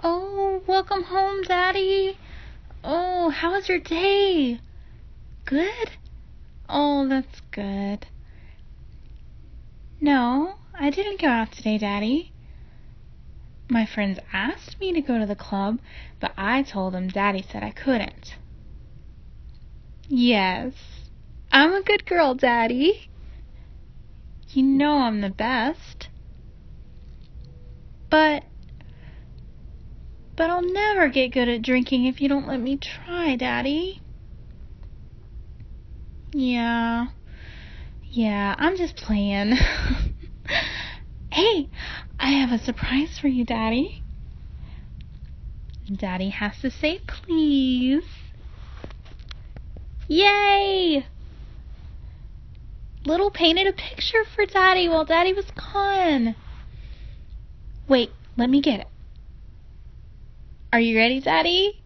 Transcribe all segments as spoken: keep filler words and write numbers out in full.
Oh, welcome home, Daddy. Oh, how was your day? Good? Oh, that's good. No, I didn't go out today, Daddy. My friends asked me to go to the club, but I told them Daddy said I couldn't. Yes, I'm a good girl, Daddy. You know I'm the best. But, but I'll never get good at drinking if you don't let me try, Daddy. Yeah, yeah, I'm just playing. Hey, I have a surprise for you, Daddy. Daddy has to say please. Yay! Little painted a picture for Daddy while Daddy was gone. Wait, let me get it. Are you ready, Daddy?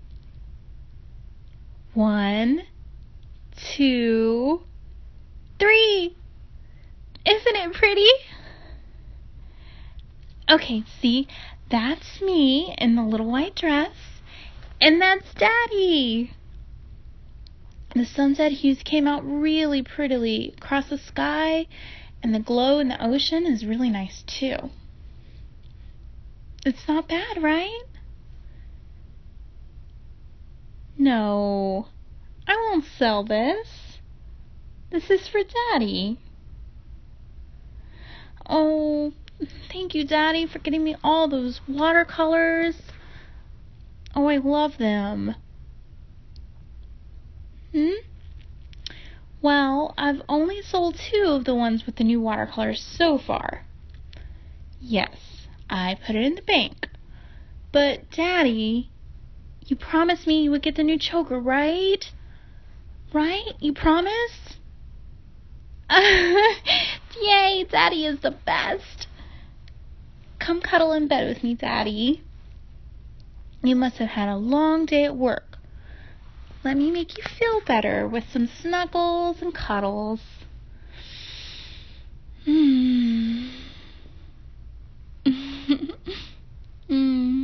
One, two, three. Isn't it pretty? Okay, see, that's me in the little white dress, and that's Daddy. The sunset hues came out really prettily across the sky, and the glow in the ocean is really nice too. It's not bad, right? No, I won't sell this. This is for Daddy. Oh, thank you, Daddy, for getting me all those watercolors. Oh, I love them. Hmm? Well, I've only sold two of the ones with the new watercolors so far. Yes, I put it in the bank. But, Daddy, you promised me you would get the new choker, right? Right? You promised? Yay, Daddy is the best. Come cuddle in bed with me, Daddy. You must have had a long day at work. Let me make you feel better with some snuggles and cuddles. Hmm. mm.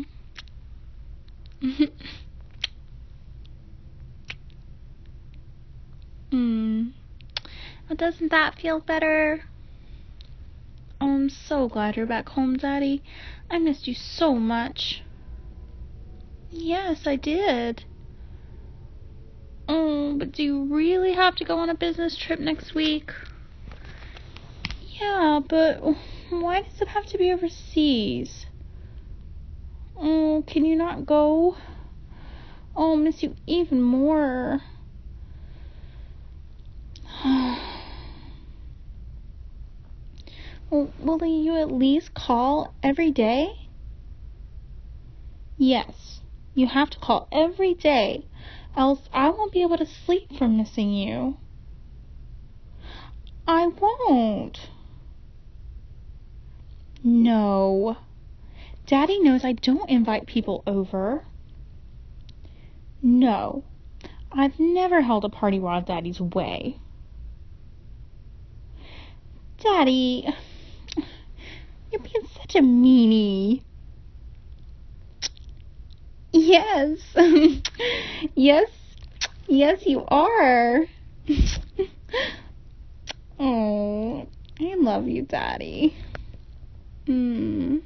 mm. Well, doesn't that feel better? Oh, I'm so glad you're back home, Daddy. I missed you so much. Yes, I did. Oh, but do you really have to go on a business trip next week? Yeah, but why does it have to be overseas? Oh, can you not go? Oh, I'll miss you even more. Well, will you at least call every day? Yes, you have to call every day, else I won't be able to sleep from missing you. I won't. No. Daddy knows I don't invite people over. No. I've never held a party while Daddy's away. Daddy, you're being such a meanie. Yes. yes. Yes, you are. Oh, I love you, Daddy. Mm.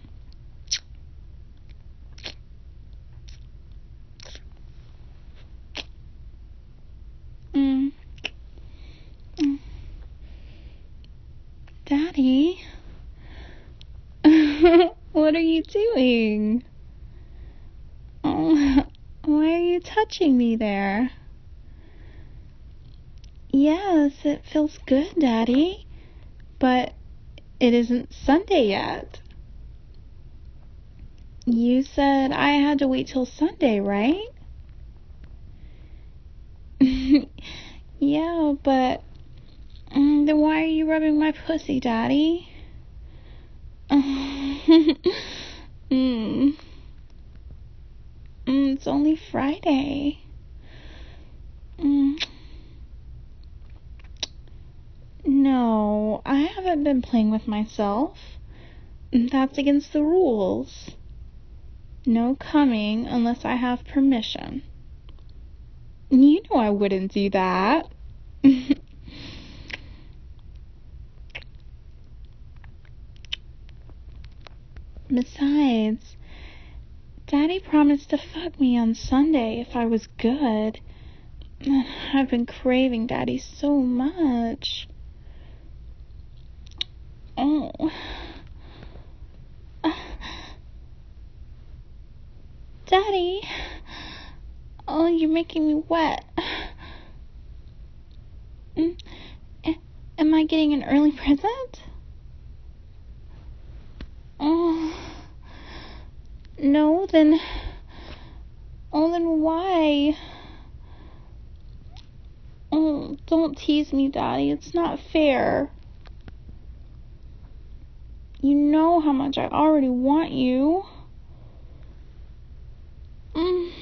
Mm. Mm. Daddy? What are you doing? Oh, why are you touching me there? Yes, it feels good, Daddy. But it isn't Sunday yet. You said I had to wait till Sunday, right? Yeah, but um, then why are you rubbing my pussy, Daddy? mm. Mm, it's only Friday. Mm. No, I haven't been playing with myself. That's against the rules. No coming unless I have permission. You know I wouldn't do that. Besides, Daddy promised to fuck me on Sunday if I was good. I've been craving Daddy so much. Oh. Daddy. Oh, you're making me wet. Am I getting an early present? Oh. No, then... Oh, then why? Oh, don't tease me, Daddy. It's not fair. You know how much I already want you. Mm.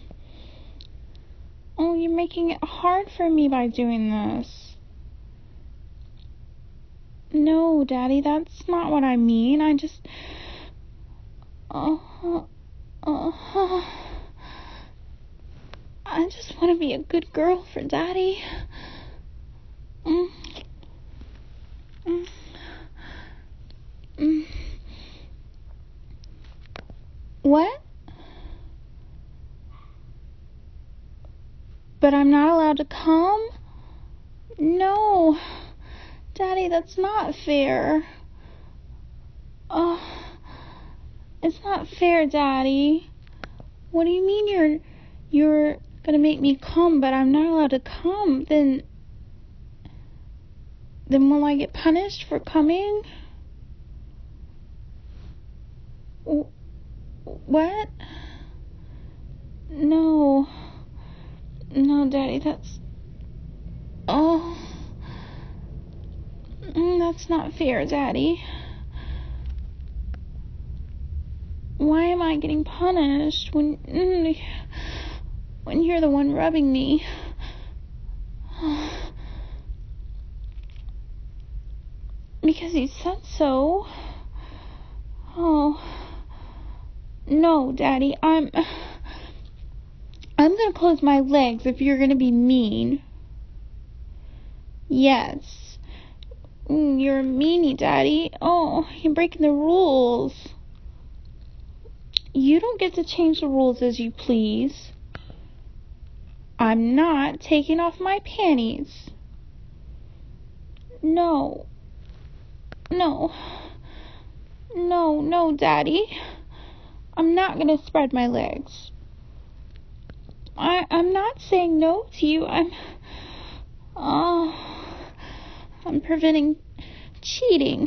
Oh, you're making it hard for me by doing this. No, Daddy, that's not what I mean. I just... Oh... Uh, I just want to be a good girl for Daddy. Mm. Mm. Mm. What? But I'm not allowed to come? No. Daddy, that's not fair. Oh, it's not fair, Daddy. What do you mean you're you're gonna make me come, but I'm not allowed to come? Then then will I get punished for coming? What? No. No, Daddy, that's... Oh. That's not fair, Daddy. Why am I getting punished when... when you're the one rubbing me? Because you said so. Oh. No, Daddy, I'm... I'm gonna close my legs if you're gonna be mean. Yes. You're a meanie, Daddy. Oh, you're breaking the rules. You don't get to change the rules as you please. I'm not taking off my panties. No. No. No, no, Daddy. I'm not gonna spread my legs. I, I'm not saying no to you. I'm... Oh... I'm preventing cheating.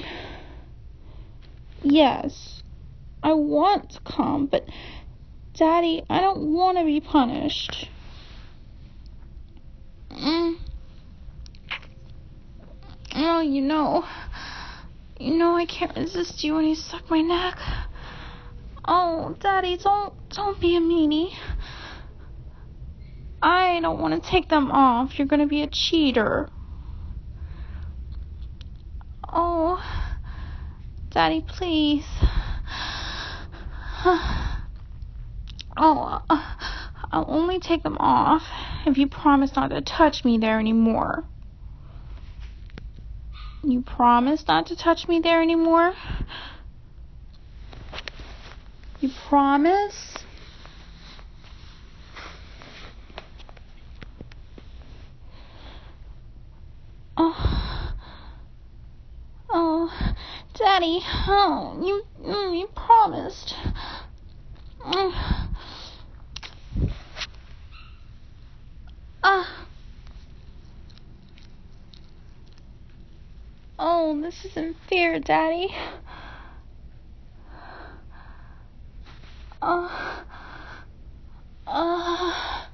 Yes. I want to come, but... Daddy, I don't want to be punished. Mm. Oh, you know... You know I can't resist you when you suck my neck. Oh, Daddy, don't... Don't be a meanie. I don't want to take them off. You're gonna be a cheater. Oh, Daddy, please. Oh, I'll only take them off if you promise not to touch me there anymore. You promise not to touch me there anymore? You promise? Oh, oh, Daddy, oh, you, mm, you promised. Mm. Ah. Oh, this isn't fair, Daddy. Oh. Uh,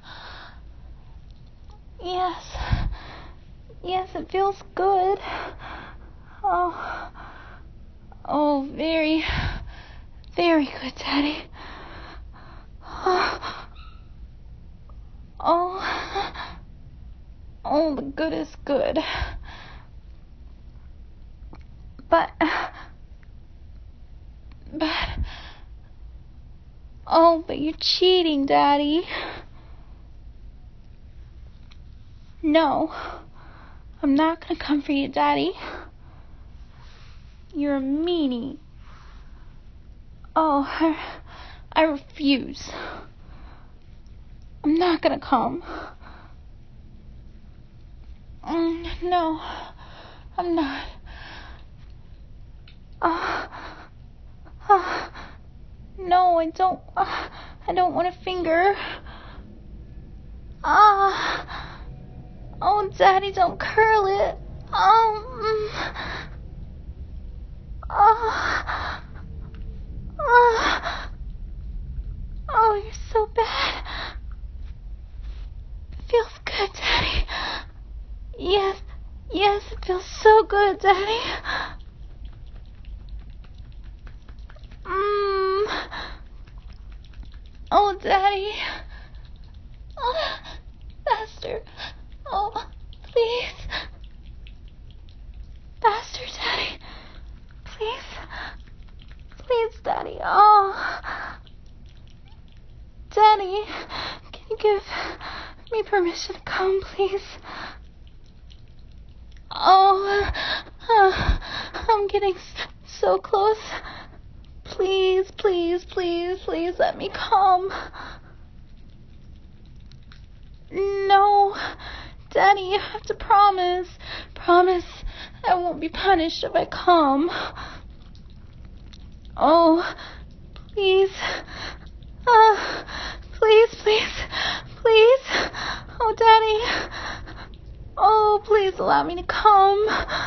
yes. Yes, it feels good. Oh. Oh, very, very good, Daddy. Oh. Oh. Oh, the good is good. But... But... Oh, but you're cheating, Daddy. No, I'm not gonna come for you, Daddy. You're a meanie. Oh, I, I refuse. I'm not gonna come. Mm, no, I'm not. Uh, uh, no, I don't. Uh, I don't want a finger. Ah. Uh, oh, Daddy, don't curl it. Oh. Mm. Oh. Oh. Oh, you're so bad. It feels good, Daddy. Yes, yes, it feels so good, Daddy. Mmm. Oh, Daddy. Oh, faster. Oh, please. Faster, Daddy. Please. Please, Daddy. Oh. Daddy, can you give me permission to come, please? Oh, uh, I'm getting so close. Please, please, please, please let me come. No, Daddy, you have to promise. Promise I won't be punished if I come. Oh, please. Uh, please, please, please. Oh, Daddy. Oh, please allow me to come.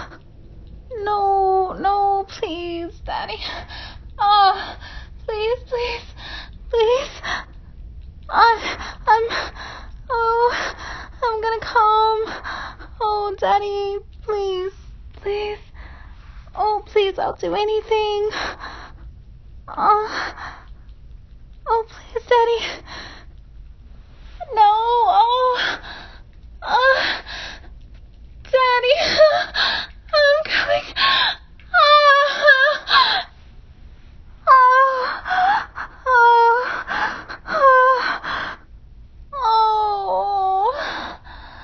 No, no, please, Daddy. Oh, please, please, please. I, I'm, oh, I'm gonna come. Oh, Daddy, please, please. Oh, please, I'll do anything. Oh, oh, please, Daddy. No, oh, oh, Daddy, I'm coming. Oh, oh, oh, oh, oh,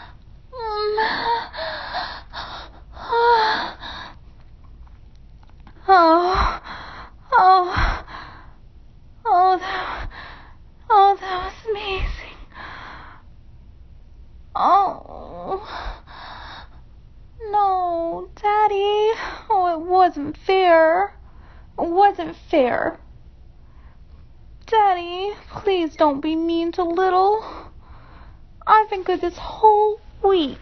oh, oh, oh, that, oh, that was amazing. Oh, no, Daddy. Oh, it wasn't fair. It wasn't fair. Daddy, please don't be mean to Little. I've been good this whole week.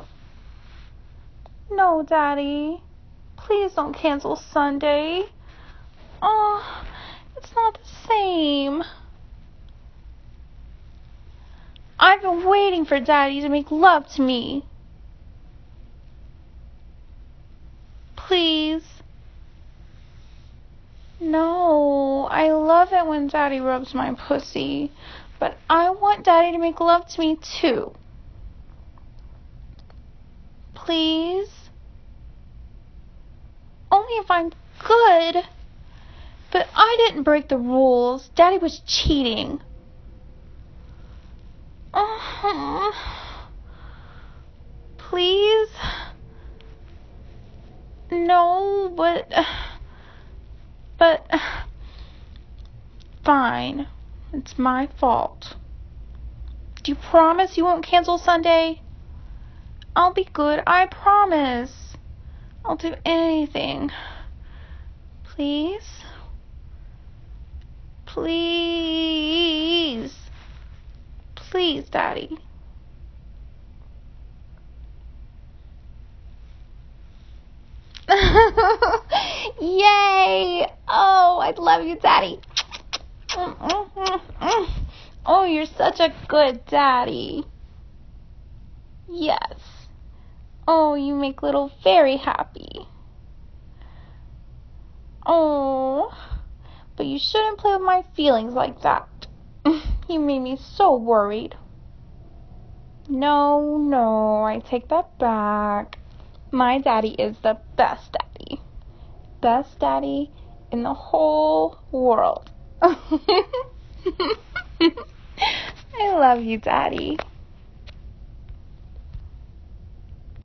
No, Daddy. Please don't cancel Sunday. Oh, it's not the same. I've been waiting for Daddy to make love to me. Please. No, I love it when Daddy rubs my pussy, but I want Daddy to make love to me too. Please? Only if I'm good. But I didn't break the rules. Daddy was cheating. Uh-huh. Please? No, but... But... Fine. It's my fault. Do you promise you won't cancel Sunday? I'll be good. I promise. I'll do anything. Please? Please. Please, Daddy. Yay! Oh, I love you, Daddy. Oh, you're such a good daddy. Yes. Oh, you make Little very happy. Oh, but you shouldn't play with my feelings like that. You made me so worried. No, no, I take that back. My daddy is the best daddy. Best daddy in the whole world. love you, Daddy.